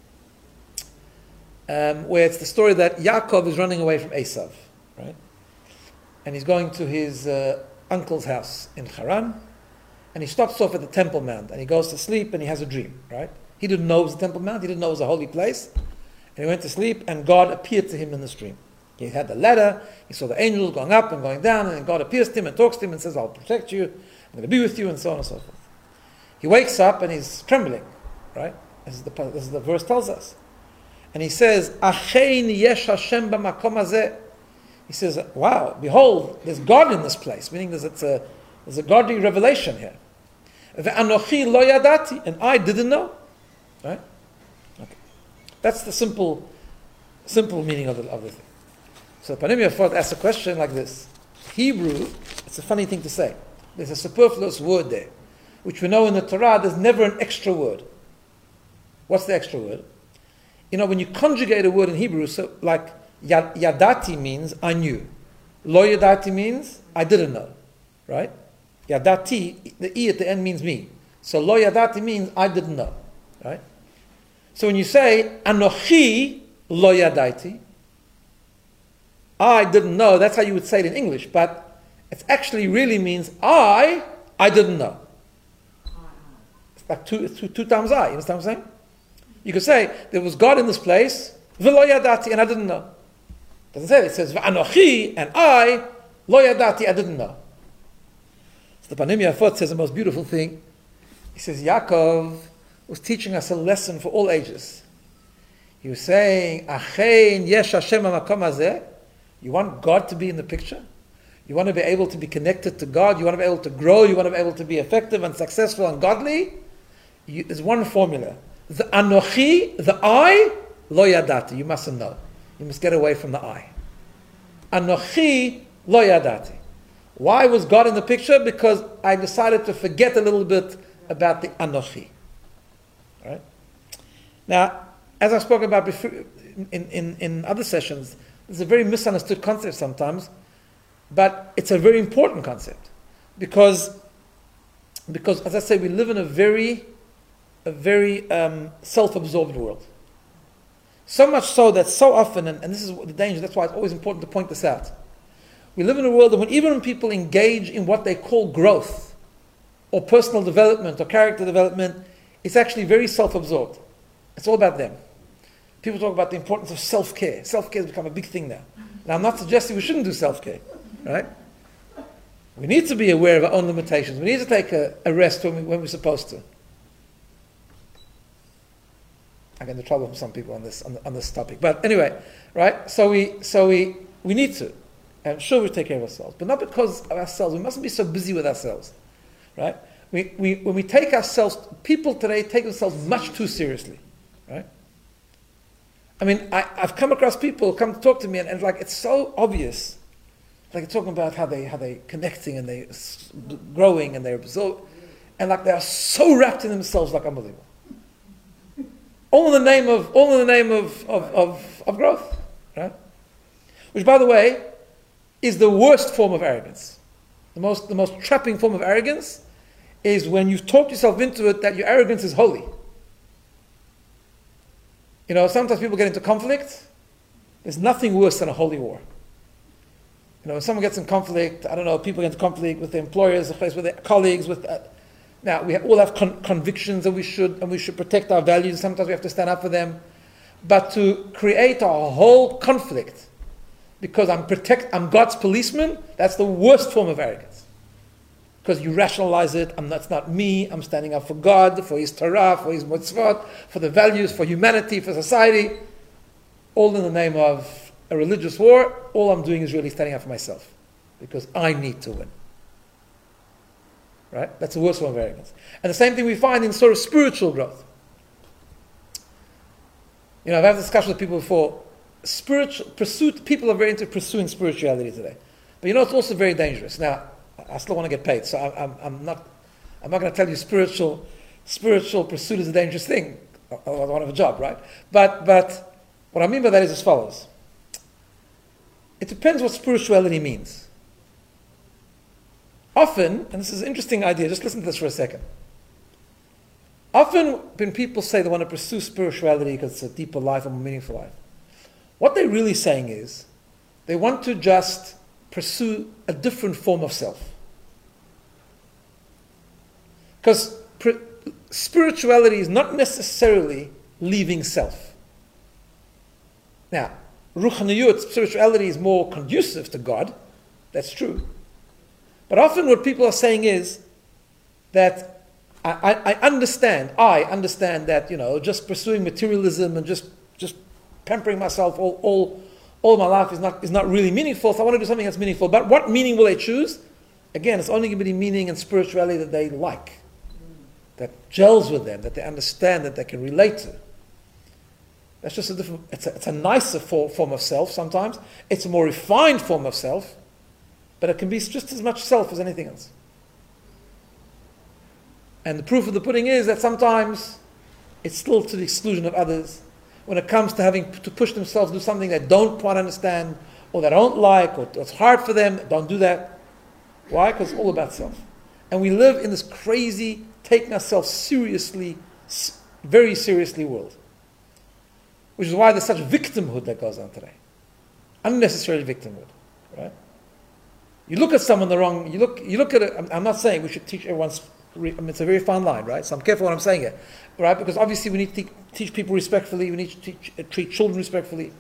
Um, where it's the story that Yaakov is running away from Esav, right? And he's going to his uh, uncle's house in Haran, and he stops off at the Temple Mount, and he goes to sleep, and he has a dream, right? He didn't know it was the Temple Mount, he didn't know it was a holy place, and he went to sleep, and God appeared to him in this dream. He had the ladder, he saw the angels going up and going down, and then God appears to him and talks to him and says, I'll protect you, I'm going to be with you, and so on and so forth. He wakes up, and he's trembling, right? This is the, this is the verse tells us. And he says, Achein yesh Hashem b'makom hazeh. He says, wow, behold, there's God in this place, meaning there's, it's a, there's a godly revelation here. Ve'anochi lo yadati, and I didn't know. Right? Okay. That's the simple simple meaning of the, of the thing. So Panim Yafot asks a question like this. Hebrew, it's a funny thing to say. There's a superfluous word there, which we know in the Torah, there's never an extra word. What's the extra word? You know, when you conjugate a word in Hebrew, so like Yadati means I knew. Lo Yadati means I didn't know. Right? Yadati, the E at the end means me. So Lo Yadati means I didn't know. Right? So when you say Anochi Lo Yadaiti, I didn't know, that's how you would say it in English, but it actually really means I, I didn't know. It's like two, two, two times I, you understand what I'm saying? You could say, there was God in this place, V'lo Yadati, and I didn't know. It doesn't say it, it says, V'anochi, and I, Lo Yadati, I didn't know. So the Panim Yafot says the most beautiful thing. He says, Yaakov was teaching us a lesson for all ages. He was saying, Achein yesh Hashem ha'makom hazeh. You want God to be in the picture? You want to be able to be connected to God? You want to be able to grow? You want to be able to be effective and successful and godly? You, there's one formula. The Anochi, the I, Lo Yadati. You mustn't know. You must get away from the I. Anochi, Lo Yadati. Why was God in the picture? Because I decided to forget a little bit about the Anochi. Right? Now, as I spoke about before, in, in, in other sessions, it's a very misunderstood concept sometimes, but it's a very important concept. Because, because as I say, we live in a very, a very um, self-absorbed world. So much so that so often, and, and this is the danger, that's why it's always important to point this out. We live in a world that when even when people engage in what they call growth, or personal development, or character development, it's actually very self-absorbed. It's all about them. People talk about the importance of self-care. Self-care has become a big thing now. Now, I'm not suggesting we shouldn't do self-care, right? We need to be aware of our own limitations. We need to take a, a rest when, we, when we're supposed to. I get into trouble from some people on this on, the, on this topic, but anyway, right? So we so we we need to, and sure we take care of ourselves, but not because of ourselves. We mustn't be so busy with ourselves, right? We we when we take ourselves, people today take themselves much too seriously, right? I mean, I, I've come across people come to talk to me, and, and like it's so obvious, like they're talking about how they how they connecting and they growing and they're so, and like they are so wrapped in themselves, like unbelievable. All in the name of all in the name of of, of, of growth, right? Which, by the way, is the worst form of arrogance. The most the most trapping form of arrogance is when you've talked yourself into it that your arrogance is holy. You know, sometimes people get into conflict. There's nothing worse than a holy war. You know, when someone gets in conflict, I don't know, people get into conflict with their employers, with their colleagues. With uh, now we all have con- convictions, and we should and we should protect our values. Sometimes we have to stand up for them. but to create a whole conflict because I'm protect, I'm God's policeman, that's the worst form of arrogance. Because you rationalize it, I'm, that's not me, I'm standing up for God, for His Torah, for His mitzvot, for the values, for humanity, for society, all in the name of a religious war. All I'm doing is really standing up for myself, because I need to win. Right? That's the worst form of arrogance. And the same thing we find in sort of spiritual growth. You know, I've had a discussion with people before. Spiritual pursuit, people are very into pursuing spirituality today. But you know, it's also very dangerous. Now, I still want to get paid, so I, I'm, I'm not I'm not going to tell you spiritual spiritual pursuit is a dangerous thing. I, I want to have a job, right? But, but what I mean by that is as follows. It depends what spirituality means. Often, and this is an interesting idea, just listen to this for a second. Often when people say they want to pursue spirituality because it's a deeper life, a more meaningful life, what they're really saying is they want to just pursue a different form of self. Because pr- spirituality is not necessarily leaving self. Now, ruchaniyut, spirituality, is more conducive to God. That's true. But often what people are saying is that I, I, I understand, I understand that, you know, just pursuing materialism and just, just pampering myself all, all, all my life is not, is not really meaningful, so I want to do something that's meaningful. But what meaning will they choose? Again, it's only going to be meaning and spirituality that they like, that gels with them, that they understand, that they can relate to. That's just a different, it's a, it's a nicer for, form of self sometimes. It's a more refined form of self. But it can be just as much self as anything else. And the proof of the pudding is that sometimes it's still to the exclusion of others. When it comes to having to push themselves to do something they don't quite understand, or they don't like, or it's hard for them, don't do that. Why? Because it's all about self. And we live in this crazy, taking ourselves seriously, very seriously world. Which is why there's such victimhood that goes on today. Unnecessary victimhood. Right? You look at someone the wrong, you look, you look at it, I'm, I'm not saying we should teach everyone's, I mean, it's a very fine line, right? So I'm careful what I'm saying here, right? Because obviously we need to te- teach people respectfully, we need to teach, uh, treat children respectfully.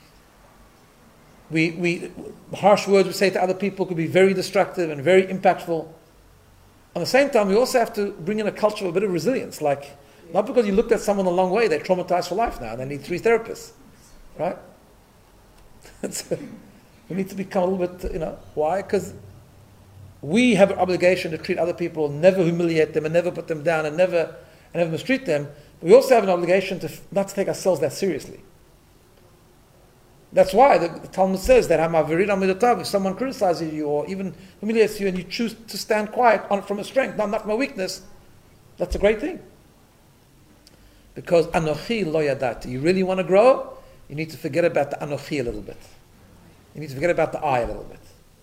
We, we, harsh words we say to other people could be very destructive and very impactful. At the same time, we also have to bring in a culture of a bit of resilience, like, not because you looked at someone a long way, they're traumatized for life now, and they need three therapists, right? We need to become a little bit, you know, why? Because we have an obligation to treat other people, never humiliate them, and never put them down, and never, and never mistreat them. We also have an obligation to not to take ourselves that seriously. That's why the, the Talmud says that if someone criticizes you or even humiliates you, and you choose to stand quiet on from a strength, not, not from a weakness, that's a great thing. Because anochi lo yadati, you really want to grow, you need to forget about the anochi a little bit. You need to forget about the I a little bit.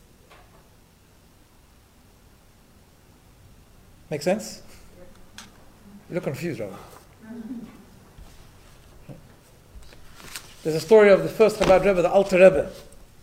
Make sense? You look confused, Robert. There's a story of the first Chabad Rebbe, the Alter Rebbe,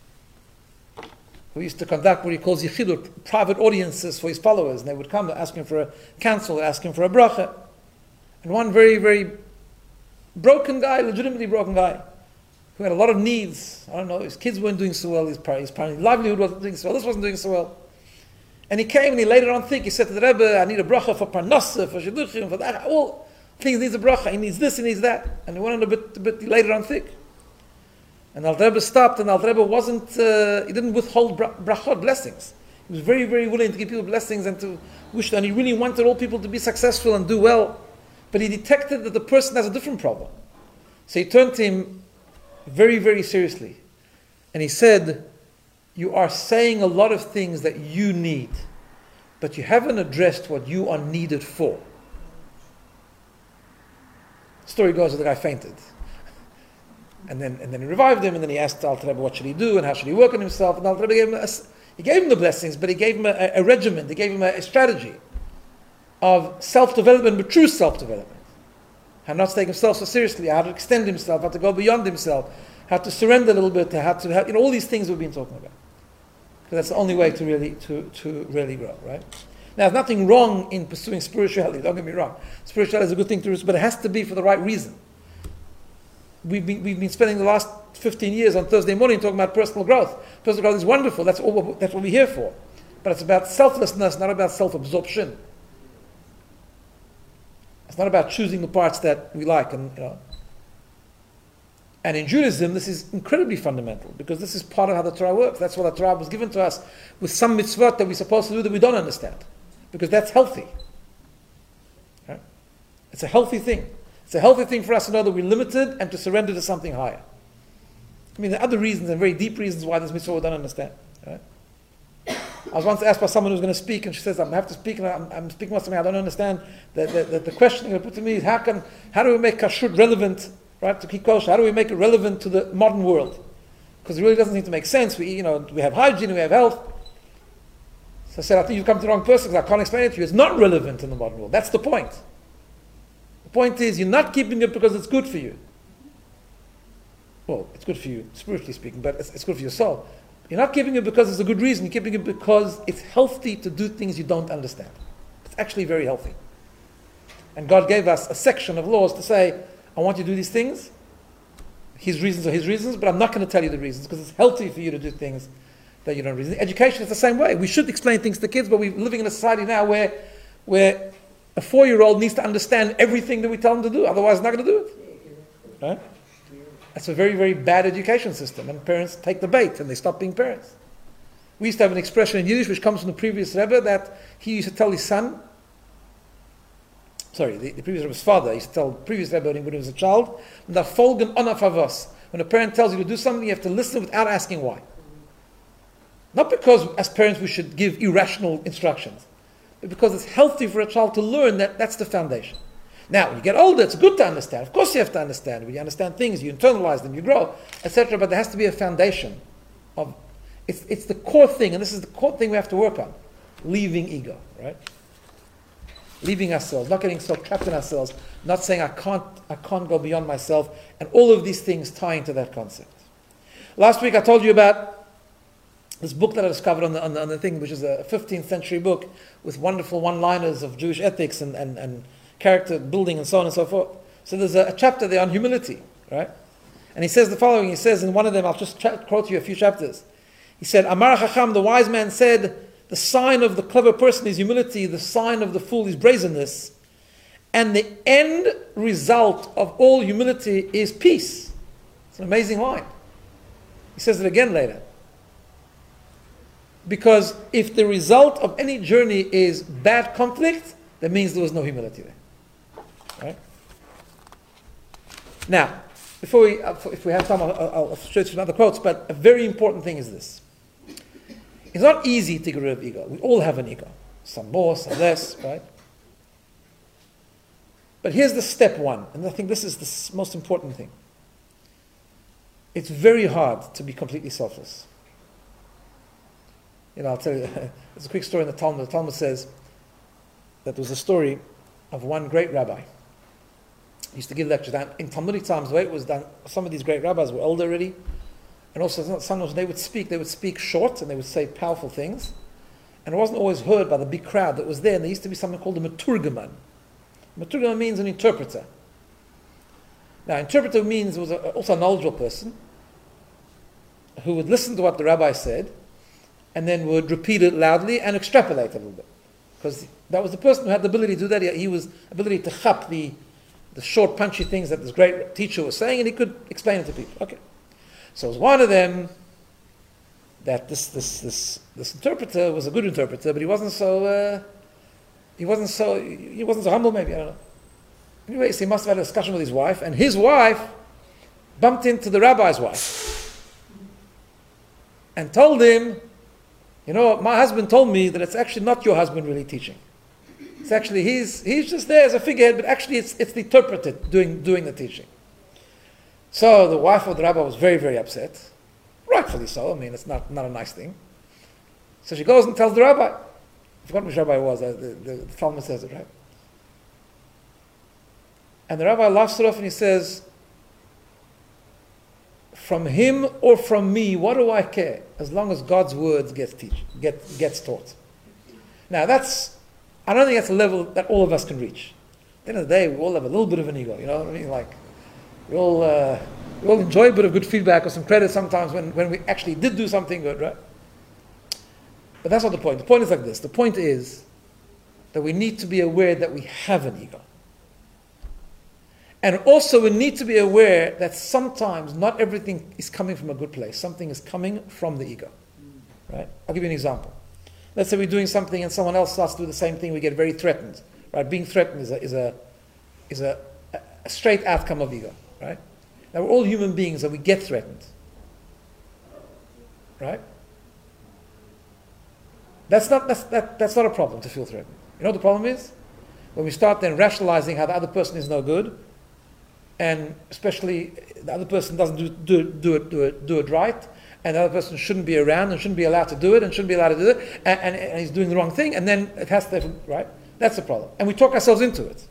who used to conduct what he calls yichidut, private audiences for his followers, and they would come to ask him for a counsel, ask him for a bracha. And one very, very broken guy, legitimately broken guy, who had a lot of needs. I don't know, his kids weren't doing so well, his, his livelihood wasn't doing so well, this wasn't doing so well. And he came and he laid it on thick. He said to the Rebbe, I need a bracha for parnasa, for shidduchim, for that. All things needs a bracha. He needs this, he needs that. And he went on a bit, a bit he laid it on thick. And Al Rebbe stopped, and Al Rebbe wasn't, uh, he didn't withhold bra- brachot, blessings. He was very, very willing to give people blessings and to wish, and he really wanted all people to be successful and do well. But he detected that the person has a different problem. So he turned to him very, very seriously. And he said, you are saying a lot of things that you need, but you haven't addressed what you are needed for. The story goes that the guy fainted. And then, and then he revived him, and then he asked Alter Rebbe what should he do and how should he work on himself. And Alter Rebbe gave him, a, he gave him the blessings, but he gave him a, a regimen, he gave him a, a strategy of self-development, but true self-development. How not to take himself so seriously, how to extend himself, how to go beyond himself, how to surrender a little bit, how to, how, you know, all these things we've been talking about. Because that's the only way to really, to, to really grow, right? Now, there's nothing wrong in pursuing spirituality, don't get me wrong. Spirituality is a good thing to pursue, but it has to be for the right reason. we've been, we've been spending the last fifteen years on Thursday morning talking about personal growth. Personal growth is wonderful. That's all. That's what we're here for. But it's about selflessness, not about self-absorption. It's not about choosing the parts that we like, and you know. And in Judaism, this is incredibly fundamental because this is part of how the Torah works. That's why the Torah was given to us with some mitzvot that we're supposed to do that we don't understand, because that's healthy. Right? It's a healthy thing. It's a healthy thing for us to know that we're limited and to surrender to something higher. I mean, there are other reasons and very deep reasons why this mitzvah we don't understand. Right? I was once asked by someone who's going to speak, and she says, "I have to speak, and I'm, I'm speaking about something I don't understand." The, the, the, the question they put to me is, "How can, how do we make kashrut relevant, right? To keep kosher, how do we make it relevant to the modern world? Because it really doesn't seem to make sense. We, you know, we have hygiene, we have health." So I said, "I think you've come to the wrong person because I can't explain it to you. It's not relevant in the modern world. That's the point. The point is, you're not keeping it because it's good for you. Well, it's good for you, spiritually speaking, but it's, it's good for your soul. You're not keeping it because it's a good reason. You're keeping it because it's healthy to do things you don't understand. It's actually very healthy. And God gave us a section of laws to say, I want you to do these things. His reasons are his reasons, but I'm not going to tell you the reasons because it's healthy for you to do things that you don't reason. Education is the same way. We should explain things to kids, but we're living in a society now where, where a four-year-old needs to understand everything that we tell them to do. Otherwise, they're not going to do it. Right? That's a very, very bad education system, and parents take the bait and they stop being parents. We used to have an expression in Yiddish which comes from the previous Rebbe that he used to tell his son, sorry, the, the previous Rebbe's father, he used to tell the previous Rebbe when he was a child, when a parent tells you to do something, you have to listen without asking why. Not because as parents we should give irrational instructions, but because it's healthy for a child to learn that that's the foundation. Now, when you get older, it's good to understand. Of course you have to understand. When you understand things, you internalize them, you grow, et cetera. But there has to be a foundation. Of it's, it's the core thing, and this is the core thing we have to work on. Leaving ego, right? Leaving ourselves, not getting so trapped in ourselves, not saying I can't, I can't go beyond myself, and all of these things tie into that concept. Last week I told you about this book that I discovered on the, on the, on the thing, which is a fifteenth century book with wonderful one-liners of Jewish ethics and, and, and character building and so on and so forth. So there's a, a chapter there on humility, right? And he says the following, he says in one of them, I'll just tra- quote you a few chapters. He said, Amar Chacham, the wise man said, the sign of the clever person is humility, the sign of the fool is brazenness, and the end result of all humility is peace. It's an amazing line. He says it again later. Because if the result of any journey is bad conflict, that means there was no humility there. Right? Now, before we, if we have time, I'll, I'll show you some other quotes, but a very important thing is this. It's not easy to get rid of ego. We all have an ego. Some more, some less, right? But here's the step one, and I think this is the most important thing. It's very hard to be completely selfless. You know, I'll tell you, there's a quick story in the Talmud. The Talmud says that there was a story of one great rabbi. He used to give lectures. And in Talmudic times, the way it was done, some of these great rabbis were older already. And also, sometimes they would speak, they would speak short and they would say powerful things. And it wasn't always heard by the big crowd that was there. And there used to be something called a maturgaman. Maturgaman means an interpreter. Now, interpreter means was a, also a knowledgeable person who would listen to what the rabbi said and then would repeat it loudly and extrapolate a little bit. Because that was the person who had the ability to do that. He was ability to chap the, the short, punchy things that this great teacher was saying, and he could explain it to people. Okay. So it was one of them that this this this this interpreter was a good interpreter, but he wasn't so uh, he wasn't so he wasn't so humble. Maybe I don't know. Anyway, so he must have had a discussion with his wife, and his wife bumped into the rabbi's wife and told him, you know, my husband told me that it's actually not your husband really teaching. It's actually, he's he's just there as a figurehead, but actually it's it's the interpreter doing doing the teaching. So the wife of the rabbi was very, very upset. Rightfully so. I mean, it's not, not a nice thing. So she goes and tells the rabbi. I forgot which rabbi it was. The, the, the Talmud says it, right? And the rabbi laughs it off and he says, from him or from me, what do I care? As long as God's words gets teach, get, gets taught. Now that's, I don't think that's a level that all of us can reach. At the end of the day, we all have a little bit of an ego, you know what I mean? Like, We all, uh, we all enjoy a bit of good feedback or some credit sometimes when, when we actually did do something good, right? But that's not the point. The point is like this. The point is that we need to be aware that we have an ego. And also we need to be aware that sometimes not everything is coming from a good place. Something is coming from the ego. Right? I'll give you an example. Let's say we're doing something and someone else starts to do the same thing, we get very threatened. Right? Being threatened is a, is a, is a, a straight outcome of ego. Right? Now we're all human beings and we get threatened. Right? That's not, that's, that, that's not a problem to feel threatened. You know what the problem is? When we start then rationalizing how the other person is no good, and especially the other person doesn't do, do, do, it, do, it, do it right, and the other person shouldn't be around and shouldn't be allowed to do it and shouldn't be allowed to do it, and, and, and he's doing the wrong thing, and then it has to, right? That's the problem. And we talk ourselves into it.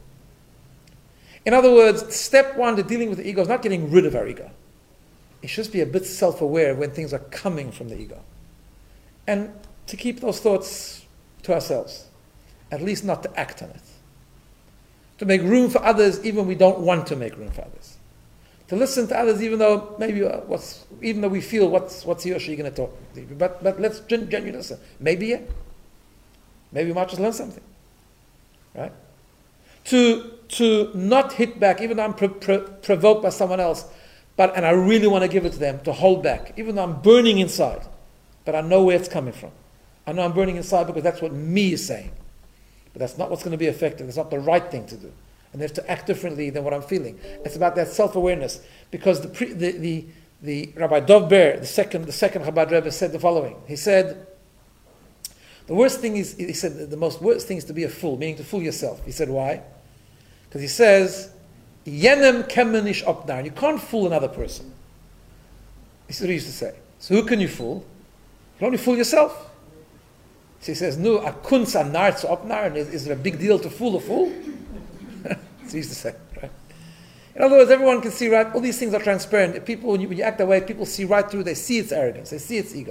In other words, step one to dealing with the ego is not getting rid of our ego. It should just be a bit self-aware when things are coming from the ego. And to keep those thoughts to ourselves. At least not to act on it. To make room for others even when we don't want to make room for others. To listen to others even though maybe uh, what's even though we feel what's what's he or she going to talk. But but let's gen- genuinely listen. Maybe yeah. Maybe we might just learn something. Right? To to not hit back even though I'm pro- pro- provoked by someone else, but and I really want to give it to them, to hold back, even though I'm burning inside. But I know where it's coming from. I know I'm burning inside because that's what me is saying. But that's not what's going to be effective. That's not the right thing to do. And they have to act differently than what I'm feeling. It's about that self-awareness. Because the pre, the, the, the Rabbi Dov Ber, the second the second Chabad Rebbe, said the following. He said, the worst thing is, he said, the most worst thing is to be a fool, meaning to fool yourself. He said, why? Because he says, Yenem kemenish opnar. You can't fool another person. This is what he used to say. So who can you fool? You can only fool yourself. So he says, no, a kunz a nar zu opnar, and is, is it a big deal to fool a fool? So he used to say, right? In other words, everyone can see right, all these things are transparent. If people, when you, when you act that way, people see right through, they see its arrogance, they see its ego.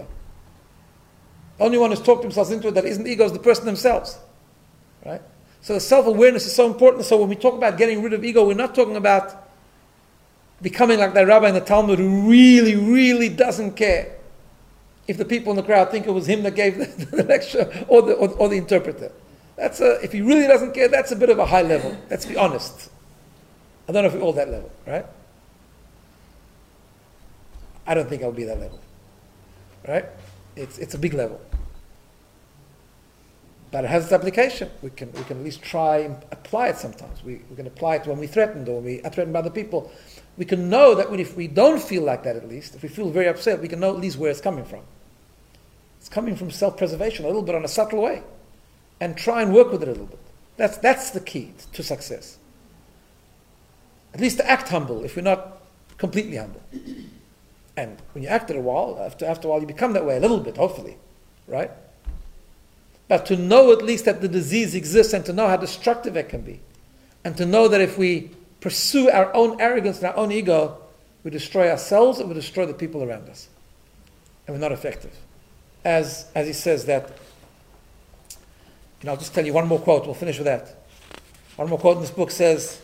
The only one who's talked themselves into it that isn't ego is the person themselves. Right? So the self-awareness is so important. So when we talk about getting rid of ego, we're not talking about becoming like that rabbi in the Talmud who really, really doesn't care if the people in the crowd think it was him that gave the, the lecture or the, or, or the interpreter. That's a, if he really doesn't care, that's a bit of a high level. Let's be honest. I don't know if we're all that level, right? I don't think I'll be that level, right? It's it's a big level, but it has its application. We can we can at least try and apply it sometimes. We we can apply it when we threatened or when we are threatened by other people. We can know that when, if we don't feel like that, at least if we feel very upset, we can know at least where it's coming from. It's coming from self-preservation, a little bit on a subtle way, and try and work with it a little bit. That's that's the key to success. At least to act humble, if we're not completely humble. And when you act it a while, after, after a while you become that way a little bit, hopefully. Right? But to know at least that the disease exists and to know how destructive it can be. And to know that if we pursue our own arrogance and our own ego, we destroy ourselves and we destroy the people around us. And we're not effective. As, as he says that, and I'll just tell you one more quote, we'll finish with that. One more quote in this book says,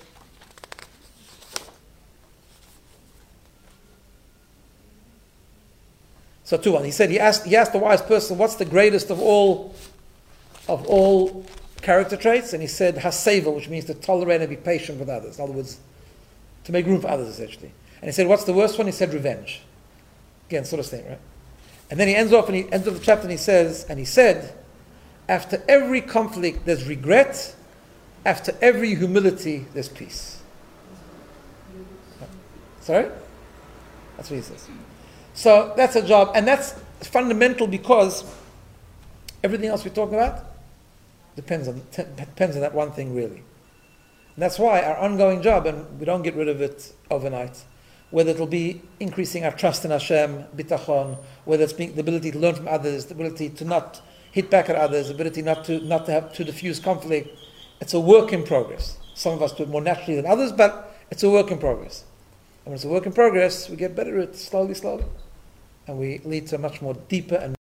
so two one. He said he asked he asked the wise person, what's the greatest of all of all character traits? And he said haseva, which means to tolerate and be patient with others. In other words, to make room for others essentially. And he said, what's the worst one? He said revenge. Again, sort of thing, right? And then he ends off and he ends off the chapter and he says, and he said, after every conflict there's regret, after every humility there's peace. Sorry? That's what he says. So that's a job, and that's fundamental because everything else we're talking about depends on t- depends on that one thing really. And that's why our ongoing job, and we don't get rid of it overnight, whether it'll be increasing our trust in Hashem, bitachon, whether it's being, the ability to learn from others, the ability to not hit back at others, the ability not to not to have to diffuse conflict. It's a work in progress. Some of us do it more naturally than others, but it's a work in progress. And when it's a work in progress, we get better at it slowly, slowly. And we lead to a much more deeper and